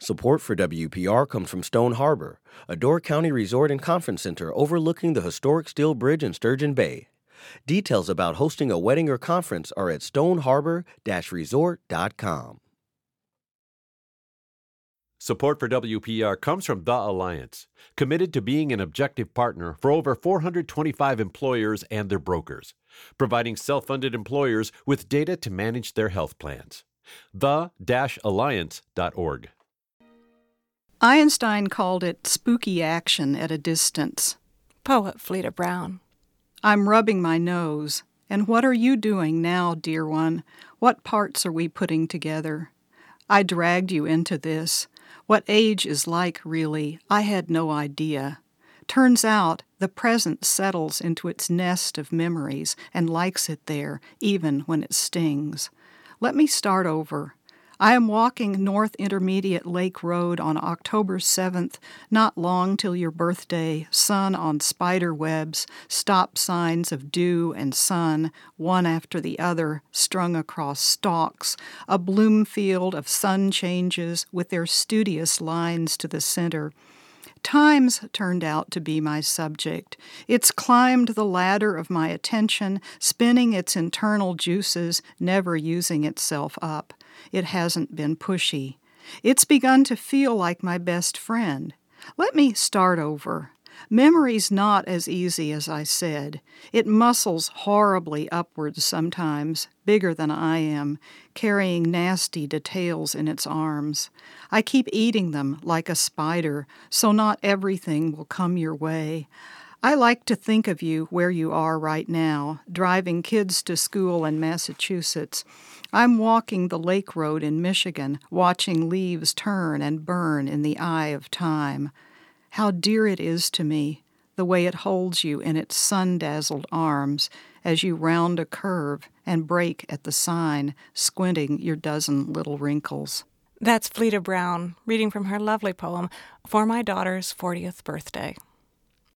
Support for WPR comes from Stone Harbor, a Door County resort and conference center overlooking the historic steel bridge in Sturgeon Bay. Details about hosting a wedding or conference are at stoneharbor-resort.com. Support for WPR comes from The Alliance, committed to being an objective partner for over 425 employers and their brokers, providing self-funded employers with data to manage their health plans. The-alliance.org. Einstein called it spooky action at a distance. Poet Fleda Brown. I'm rubbing my nose. And what are you doing now, dear one? What parts are we putting together? I dragged you into this. What age is like, really, I had no idea. Turns out the present settles into its nest of memories and likes it there, even when it stings. Let me start over. I am walking North Intermediate Lake Road on October 7th, not long till your birthday, sun on spider webs, stop signs of dew and sun, one after the other, strung across stalks, a bloom field of sun changes with their studious lines to the center. Time's turned out to be my subject. It's climbed the ladder of my attention, spinning its internal juices, never using itself up. It hasn't been pushy. It's begun to feel like my best friend. Let me start over. Memory's not as easy as I said. It muscles horribly upwards sometimes, bigger than I am, carrying nasty details in its arms. I keep eating them like a spider, so not everything will come your way. I like to think of you where you are right now, driving kids to school in Massachusetts. I'm walking the lake road in Michigan, watching leaves turn and burn in the eye of time. How dear it is to me, the way it holds you in its sun-dazzled arms as you round a curve and break at the sign, squinting your dozen little wrinkles. That's Fleda Brown, reading from her lovely poem, For My Daughter's 40th Birthday.